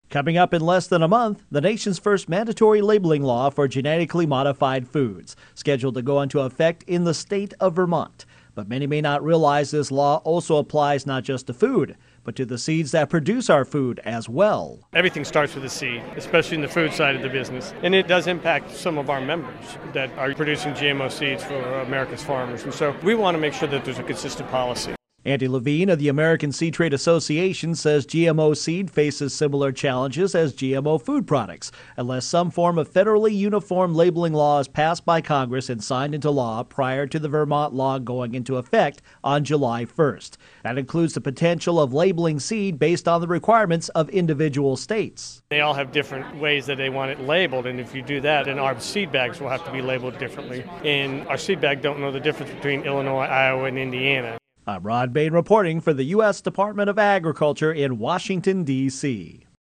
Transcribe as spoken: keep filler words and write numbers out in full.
Coming up in less than a month, the nation's first mandatory labeling law for genetically modified foods, scheduled to go into effect in the state of Vermont. But many may not realize this law also applies not just to food, but to the seeds that produce our food as well. Everything starts with a seed, especially in the food side of the business. And it does impact some of our members that are producing G M O seeds for America's farmers. And so we want to make sure that there's a consistent policy. Andy Levine of the American Seed Trade Association says G M O seed faces similar challenges as G M O food products, unless some form of federally uniform labeling law is passed by Congress and signed into law prior to the Vermont law going into effect on July first. That includes the potential of labeling seed based on the requirements of individual states. They all have different ways that they want it labeled, and if you do that, then our seed bags will have to be labeled differently. And our seed bag don't know the difference between Illinois, Iowa, and Indiana. I'm Rod Bain reporting for the U S Department of Agriculture in Washington, D C